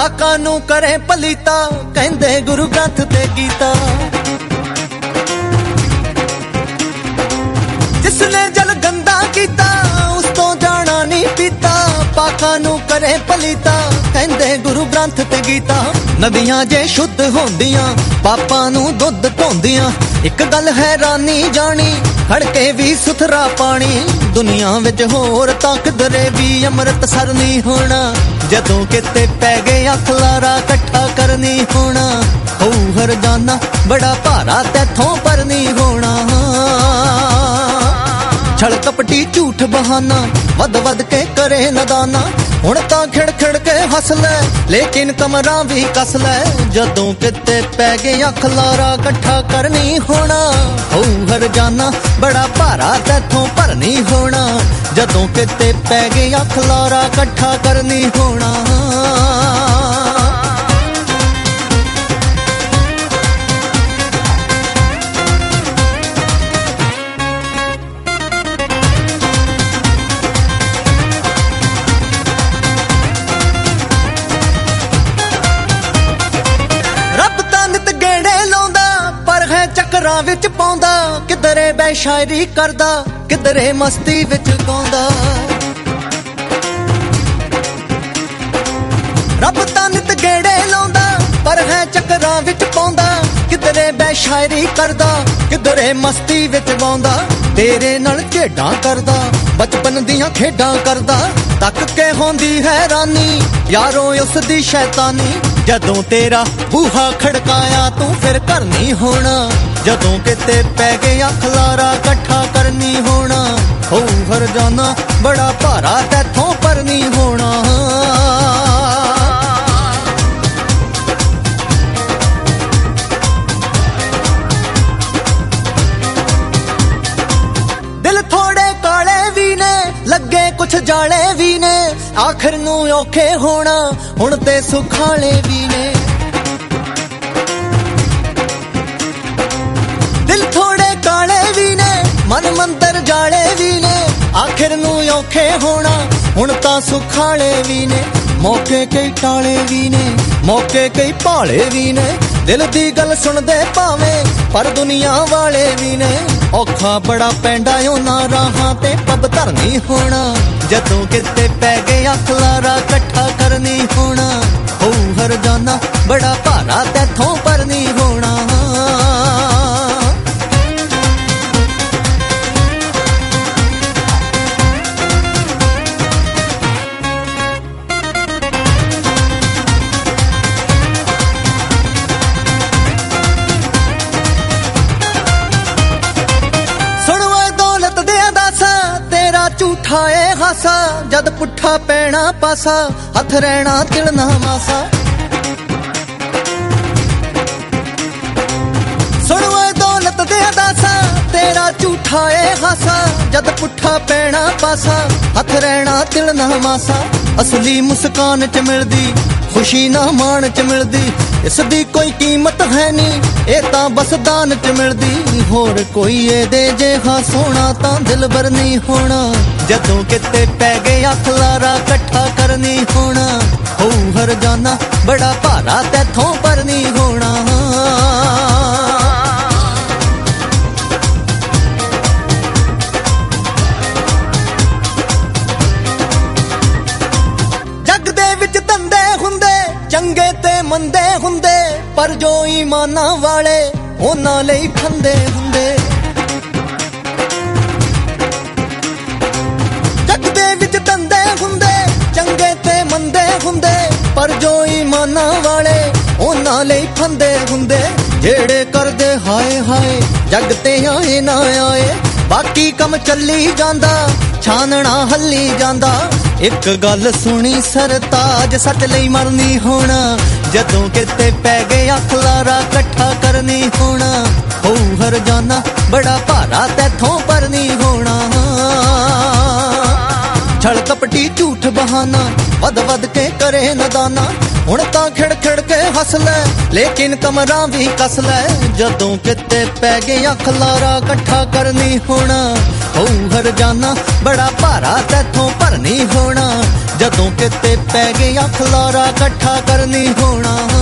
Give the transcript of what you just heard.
ਪਾਕਾਂ ਨੂੰ ਕਰੇ ਪਲੀਤਾ ਕਹਿੰਦੇ ਗੁਰੂ ਗ੍ਰੰਥ ਤੇ ਗੀਤਾ। ਜਿਸਨੇ ਜਲ ਗੰਦਾ ਕੀਤਾ ਉਸ ਤੋਂ ਜਾਣਾ ਨਹੀਂ ਪੀਤਾ, ਪਾਕਾਂ ਨੂੰ ਕਰੇ ਪਲੀਤਾ ਕਹਿੰਦੇ ਗੁਰੂ ਗ੍ਰੰਥ ਤੇ ਗੀਤਾ। ਨਦੀਆਂ ਜੇ ਸ਼ੁੱਧ ਹੁੰਦੀਆਂ ਪਾਪਾਂ ਨੂੰ ਦੁੱਧ ਢੋਂਦੀਆਂ, ਇੱਕ ਗੱਲ ਹੈਰਾਨੀ ਜਾਣੀ ਖੜਕੇ ਵੀ ਸੁਥਰਾ ਪਾਣੀ। ਦੁਨੀਆ ਵਿੱਚ ਹੋਰ ਤਾਂ ਕਿਧਰੇ ਵੀ ਅੰਮ੍ਰਿਤਸਰ ਨਹੀਂ ਹੋਣਾ, ਜਦੋਂ ਕਿਤੇ ਪੈ ਗਿਆ ਖਲਾਰਾ ਇਕੱਠਾ ਕਰਨੀ ਹੋਣਾ। ਹੋਊ ਹਰਜਾਨਾ ਬੜਾ ਭਾਰਾ ਤੈਥੋਂ ਪਰ ਨਹੀਂ ਹੋਣਾ। ਛਲ ਕਪਟੀ ਝੂਠ ਬਹਾਨਾ ਵੱਧ ਵੱਧ ਕੇ ਕਰੇ ਨਦਾਨਾ, ਹੁਣ ਤਾਂ ਖਿੜ ਖਿੜ ਕੇ ਹੱਸ ਲੈ ਲੇਕਿਨ ਕਮਰਾ ਵੀ ਕੱਸ ਲੈ। ਜਦੋਂ ਕਿਤੇ ਪੈ ਗਿਆ ਖਲਾਰਾ ਇਕੱਠਾ ਕਰਨੀ ਹੋਣਾ, ਹੋਊ ਹਰਜਾਨਾ ਬੜਾ ਭਾਰਾ ਤੈਥੋਂ ਪਰ ਨਹੀਂ ਹੋਣਾ। ਜਦੋਂ ਕਿਤੇ ਪੈ ਗਿਆ ਖਲਾਰਾ ਇਕੱਠਾ ਕਰਨੀ ਹੋਣਾ। ਚੱਕਰਾਂ ਵਿੱਚ ਪਾਉਂਦਾ ਕਿਧਰੇ ਬੇਸ਼ਾਇਰੀ ਕਰਦਾ, ਕਿਧਰੇ ਮਸਤੀ ਵਿੱਚ ਗਾਉਂਦਾ। ਰੱਬ ਤਾਂ ਨਿਤ ਗੇੜੇ ਲਾਉਂਦਾ ਪਰ ਹੈ ਚੱਕਰਾਂ ਵਿੱਚ ਪਾਉਂਦਾ, ਕਿਧਰੇ ਬੇਸ਼ਾਇਰੀ ਕਰਦਾ, ਕਿਧਰੇ ਮਸਤੀ ਵਿੱਚ ਗਾਉਂਦਾ। ਤੇਰੇ ਨਾਲ ਖੇਡਾਂ ਕਰਦਾ ਬਚਪਨ ਦੀਆਂ ਖੇਡਾਂ ਕਰਦਾ, ਤੱਕ ਕੇ ਹੁੰਦੀ ਹੈਰਾਨੀ ਯਾਰੋ ਉਸ ਦੀ ਸ਼ੈਤਾਨੀ। ਜਦੋਂ ਤੇਰਾ ਬੂਹਾ ਖੜਕਾਇਆ ਤੂੰ ਫਿਰ ਘਰ ਨਹੀਂ ਹੋਣਾ, ਜਦੋਂ ਕਿਤੇ ਪੈ ਗਿਆ ਖਲਾਰਾ ਇਕੱਠਾ ਕਰਨੀ ਹੋਣਾ। ਹੋਊ ਹਰਜਾਨਾ ਬੜਾ ਭਾਰਾ ਤੈਥੋਂ ਪਰ ਨਹੀਂ ਹੋਣਾ। ਦਿਲ ਥੋੜੇ ਕਾਲੇ ਵੀ ਨੇ ਲੱਗੇ ਕੁਛ ਜਾਲੇ ਵੀ ਨੇ, ਆਖਰ ਨੂੰ ਔਖੇ ਹੋਣਾ ਹੁਣ ਤੇ ਸੁਖਾਲੇ ਵੀ ਨੇ। ਦਿਲ ਥੋੜੇ ਕਾਲੇ ਵੀ ਨੇ ਮਨ ਮੰਦਰ ਜਾਲੇ ਵੀ ਨੇ, ਆਖਰ ਨੂੰ ਔਖੇ ਹੋਣਾ ਹੁਣ ਤਾਂ ਸੁਖਾਲੇ ਵੀ ਨੇ। ਮੌਕੇ ਕਈ ਟਾਲੇ ਵੀ ਨੇ ਮੌਕੇ ਕਈ ਭਾਲੇ ਵੀ ਨੇ, ਦਿਲ ਦੀ ਗੱਲ ਸੁਣਦੇ ਭਾਵੇਂ ਪਰ ਦੁਨੀਆ ਵਾਲੇ ਵੀ ਨੇ। ਔਖਾ ਬੜਾ ਪੈਂਦਾ ਉਹਨਾਂ ਰਾਹਾਂ ਤੇ ਪੱਬ ਧਰਨੀ ਹੋਣਾ, ਜਦੋਂ ਕਿਤੇ ਪੈ ਗਿਆ ਖਲਾਰਾ ਇਕੱਠਾ ਕਰਨੀ ਹੋਣਾ। ਹੋਊ ਹਰਜਾਨਾ ਬੜਾ ਭਾਰਾ ਤੈਥੋਂ ਪਰ ਨਹੀਂ ਹੋਣਾ। ਝੂਠਾ ਏ ਹਾਸਾ ਜਦ ਪੁੱਠਾ ਪੈਣਾ ਪਾਸਾ, ਹੱਥ ਰਹਿਣਾ ਤਿਲਣਾ ਮਾਸਾ। ਸੁਣ ਓਏ ਦੌਲਤ ਦੇ ਅਦਾਸਾ ਤੇਰਾ ਝੂਠਾ ਏ ਹਾਸਾ, ਜਦ ਪੁੱਠਾ ਪੈਣਾ ਪਾਸਾ, ਹੱਥ ਰਹਿਣਾ ਤਿਲਣਾ ਮਾਸਾ। ਅਸਲੀ ਮੁਸਕਾਨ ਚ ਮਿਲਦੀ ਖੁਸ਼ੀ ਨਾ ਮਾਣ ਚ ਮਿਲਦੀ, ਇਸ ਦੀ ਕੋਈ ਕੀਮਤ ਹੈ ਨਹੀਂ ਇਹ ਤਾਂ ਬਸ ਦਾਨ ਚ ਮਿਲਦੀ। ਹੋਰ ਕੋਈ ਇਹਦੇ ਜਿਹਾ ਸੋਹਣਾ ਤਾਂ ਦਿਲਬਰ ਨਹੀਂ ਹੋਣਾ, ਜਦੋਂ ਕਿਤੇ ਪੈ ਗਿਆ ਖਲਾਰਾ ਇਕੱਠਾ ਕਰਨੀ ਹੋਣਾ। ਹੋਊ ਹਰਜਾਨਾ ਬੜਾ ਭਾਰਾ ਤੈਥੋਂ ਪਰ ਨਹੀਂ ਹੋਣਾ। ਜੱਗ ਦੇ ਵਿੱਚ ਧੰਦੇ ਹੁੰਦੇ ਚੰਗੇ ਤੇ ਮੰਦੇ ਹੁੰਦੇ, ਪਰ ਜੋ ਈਮਾਨਾਂ ਵਾਲੇ ਉਹਨਾਂ ਲਈ ਖੰਦੇ ਹੁੰਦੇ। ਜੱਗ ਦੇ ਵਿੱਚ ਧੰਦੇ ਹੁੰਦੇ ਚੰਗੇ ਤੇ ਮੰਦੇ ਹੁੰਦੇ, ਪਰ ਜੋ ਈਮਾਨਾਂ ਵਾਲੇ ਉਹਨਾਂ ਲਈ ਖੰਦੇ ਹੁੰਦੇ। ਜਿਹੜੇ ਕਰਦੇ ਹਾਏ ਹਾਏ ਜੱਗ ਤੇ ਆਏ ਨਾ ਆਏ, ਬਾਕੀ ਕੰਮ ਚੱਲੀ ਜਾਂਦਾ ਛਾਨਣਾ ਹੱਲੀ ਜਾਂਦਾ। ਇੱਕ ਗੱਲ ਸੁਣੀ ਸਰਤਾਜ ਸੱਚ ਲਈ ਮਰਨੀ ਹੋਣਾ, ਜਦੋਂ ਕਿਤੇ ਪੈ ਗਿਆ ਖਲਾਰਾ ਇਕੱਠਾ ਕਰਨੀ ਹੋਣਾ। ਹੋਊ ਹਰਜਾਨਾ ਬੜਾ ਭਾਰਾ ਤੈਥੋਂ ਪਰ ਨਹੀਂ ਹੋਣਾ। ਛਲ ਕਪਟੀ ਝੂਠ ਬਹਾਨਾ ਵੱਧ ਵੱਧ ਕੇ ਕਰੇ ਨਦਾਨਾ ਹੁਣ ਤਾਂ ਖਿੜ ਖਿੜ ਕੇ ਹੱਸ ਲੈ ਲੇਕਿਨ ਕਮਰਾਂ ਵੀ ਕੱਸ ਲੈ ਜਦੋਂ ਕਿਤੇ ਪੈ ਗਿਆ ਖਲਾਰਾ ਇਕੱਠਾ ਕਰਨੀ ਹੋਣਾ ਹੋਊ ਹਰਜਾਨਾ ਬੜਾ ਭਾਰਾ ਤੈਥੋਂ ਭਰਨੀ ਹੋਣਾ ਜਦੋਂ ਕਿਤੇ ਪੈ ਗਿਆ ਖਲਾਰਾ ਇਕੱਠਾ ਕਰਨੀ ਹੋਣਾ